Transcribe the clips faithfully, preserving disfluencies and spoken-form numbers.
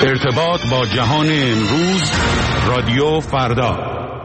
ارتباط با جهان امروز، رادیو فردا.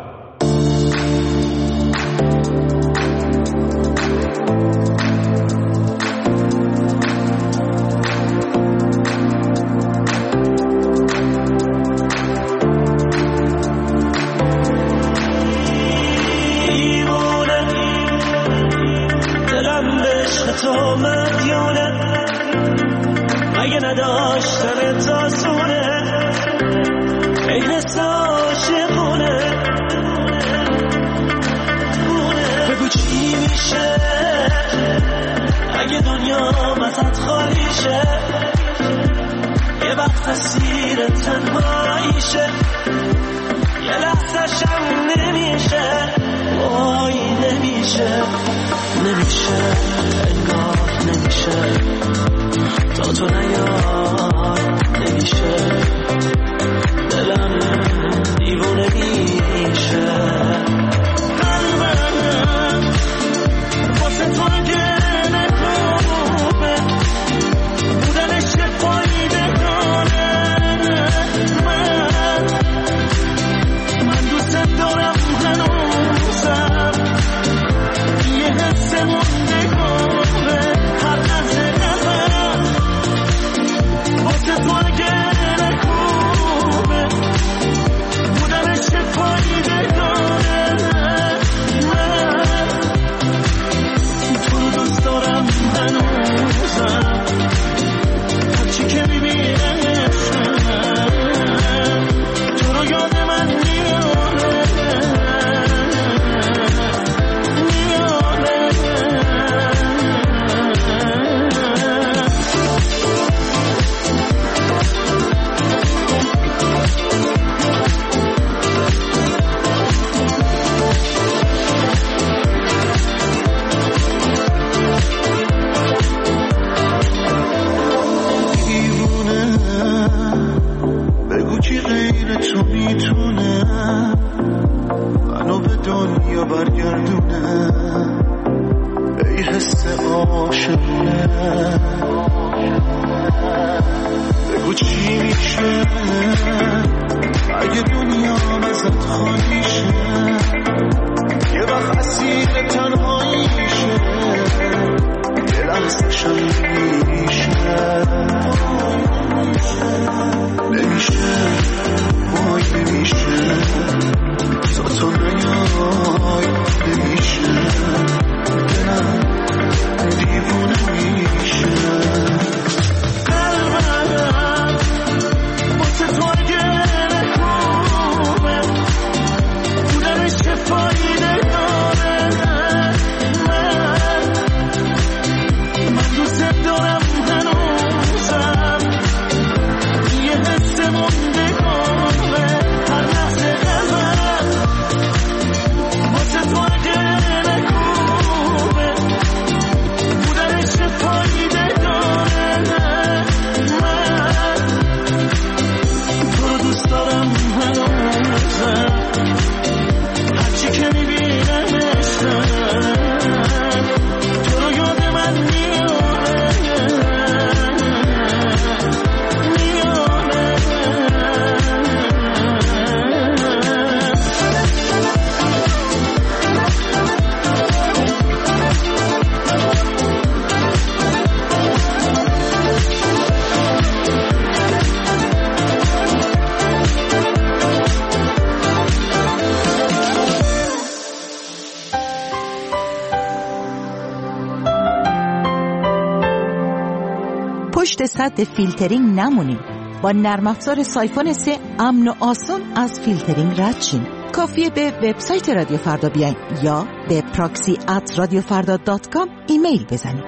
پشت سد فیلترینگ نمونید. با نرم افزار سایفون سه امن و آسان از فیلترینگ رد شین. کافیه به وبسایت رادیو فردا بیاین یا به پراکسی ات رادیو فردا دات کام ایمیل بزنید.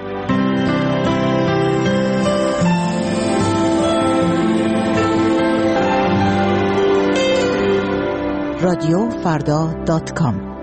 رادیو فردا دات کام.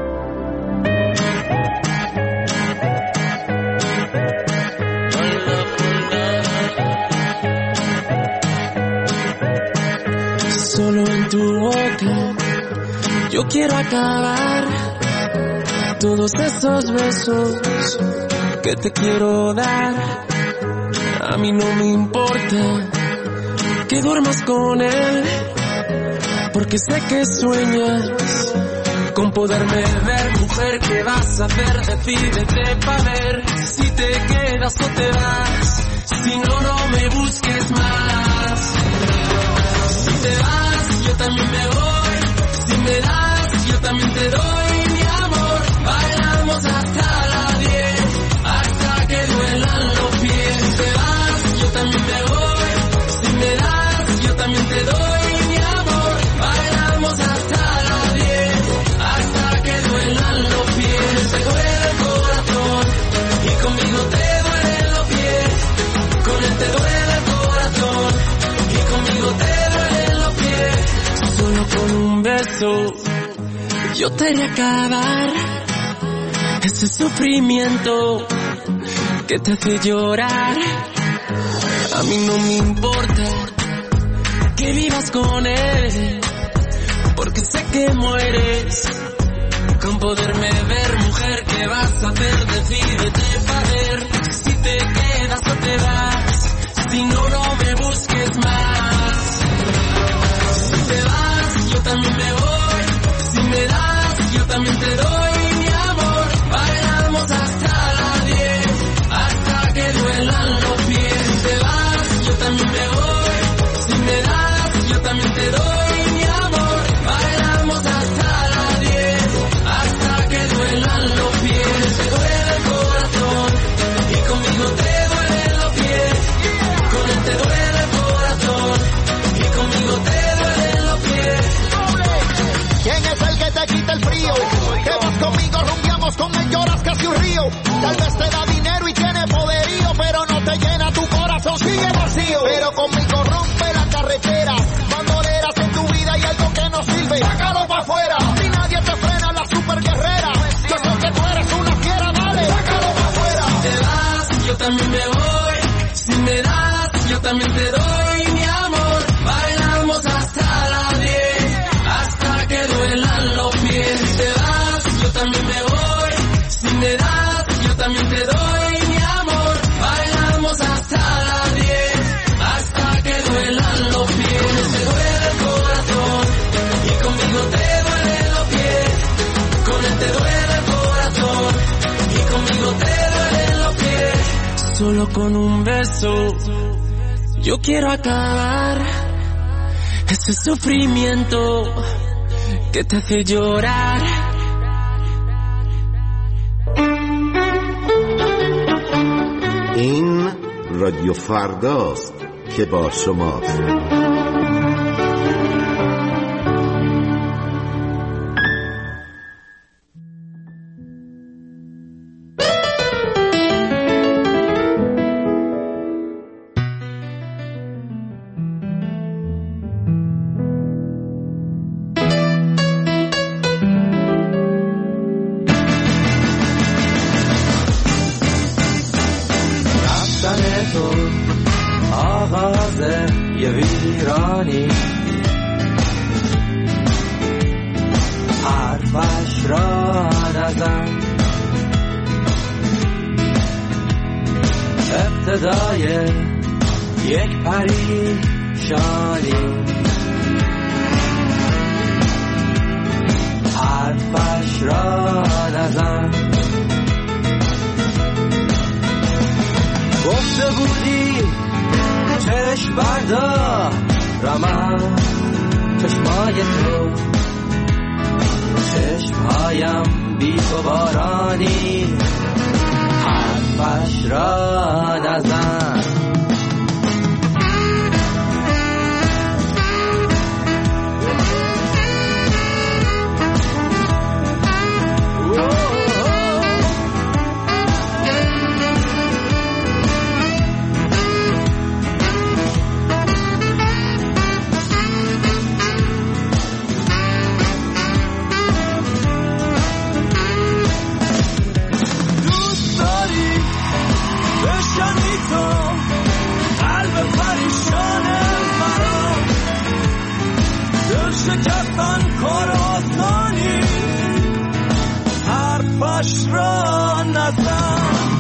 Solo en tu boca yo quiero acabar todos esos besos que te quiero dar. A mí no me importa que duermas con él, porque sé que sueñas con poderme ver. Mujer, ¿qué vas a hacer? Decídete pa' ver si te quedas o te vas. Si no, no me busques más. Si te vas, yo también me voy. Si me das, yo también te doy mi amor. Bailamos hasta las diez, hasta que duelan los pies. Si te vas, yo también me voy. Si me das, yo también te doy mi amor. Bailamos hasta las diez, hasta que duelan los pies. Te duele el corazón y conmigo te duelen los pies. Con él te duele el corazón y conmigo te duelen los pies. Solo con un beso yo te haré acabar ese sufrimiento que te hace llorar. A mí no me importa que vivas con él, porque sé que mueres con poderme ver. Mujer, ¿qué vas a hacer? Decídete pa' ver si te quedas o te vas. Si no, no me busques más. Si te vas, yo también me voy. Si me das, yo también te doy mi amor. Bailamos hasta las diez, hasta que duelan los pies. Si te vas, yo también me voy. Si me das, yo también te doy mi amor. Bailamos hasta las diez, hasta que duelan los pies. Te duele el corazón y conmigo te duelen los pies. Con él te duele el corazón y conmigo te duelen los pies. ¿Quién es el que te quita el frío? Que vas conmigo, rumbiamos con él, lloras casi un río. Tal vez te da dinero y tiene poderío, pero no te llena tu corazón, sigue vacío. Pero conmigo rompe la carretera, bandoleras en tu vida y algo que no sirve, sácalo pa' afuera. Si nadie te frena, la super guerrera, yo sé que tú eres una fiera, dale, sácalo pa' afuera. Si te vas, yo también me voy. Si me das, yo también te doy mi amor. Bailamos hasta las diez, hasta que duelan los pies. Si te vas, yo también me voy. Si me das, yo también te doy mi amor. Bailamos hasta las diez, hasta que duelan los pies. Te duele el corazón y conmigo te duelen los pies. Con él te duele el corazón y conmigo te duelen los pies. Solo con un beso yo quiero acabar ese sufrimiento que te hace llorar. این رادیو فرداست که با شماست.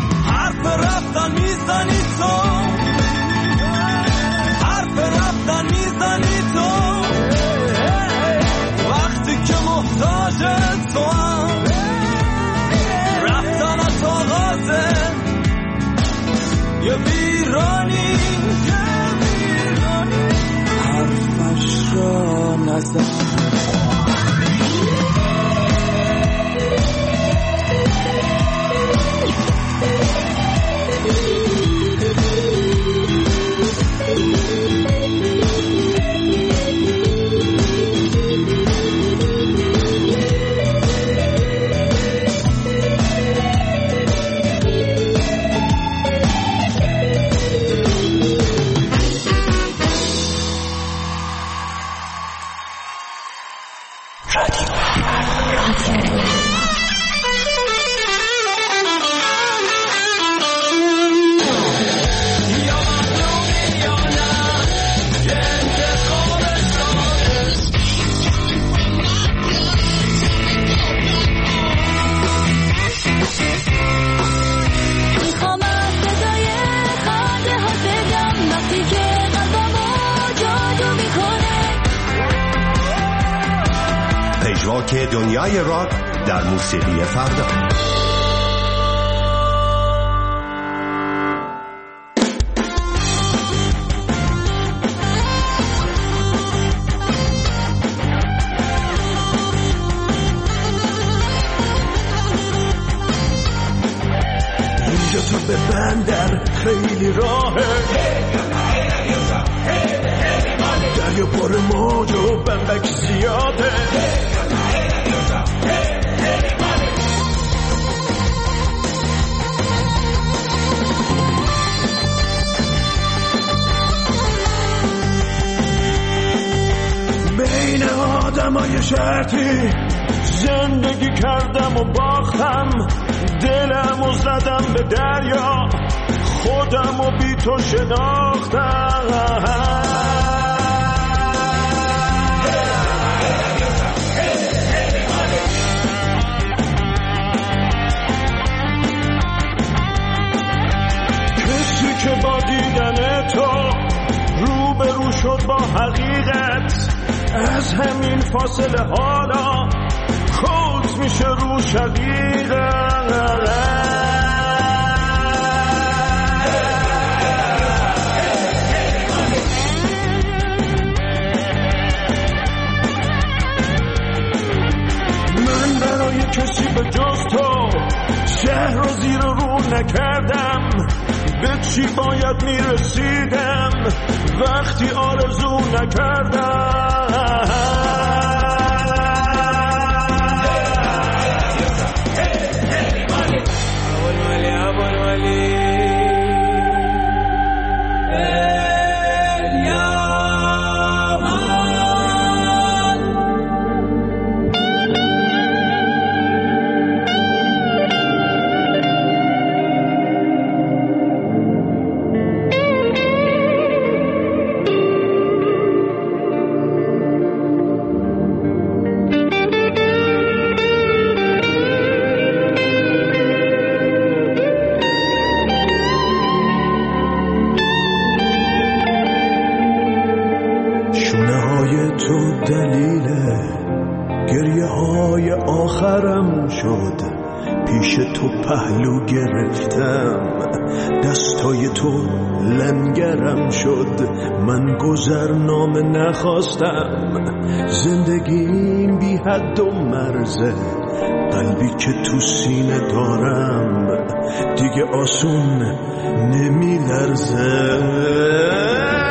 حرف رفتن راک دنیای راک در موسیقی فردا. اینجا تو به بندر خیلی راهه، دریا پر موج و بمبک زیاده، بین آدمای شرطی زندگی کردم و باختم، دلم و زدم به دریا، خودم و بی تو شناختم. کسی که با دیدن تو روبرو شد با حقیقت، از همین فاصله حالا کوت میشه رو شقیقت. من برای کسی به جز تو شهر رو زیر رو نکردم، به چی باید میرسیدم وقتی آرزو نکردم. تو دلیل گریه های آخرم شد، پیش تو پهلو گرفتم، دستای تو لنگرم شد، من گذرنامه نخواستم، زندگیم بی حد و مرزه، قلبی که تو سینه دارم دیگه آسون نمی لرزه.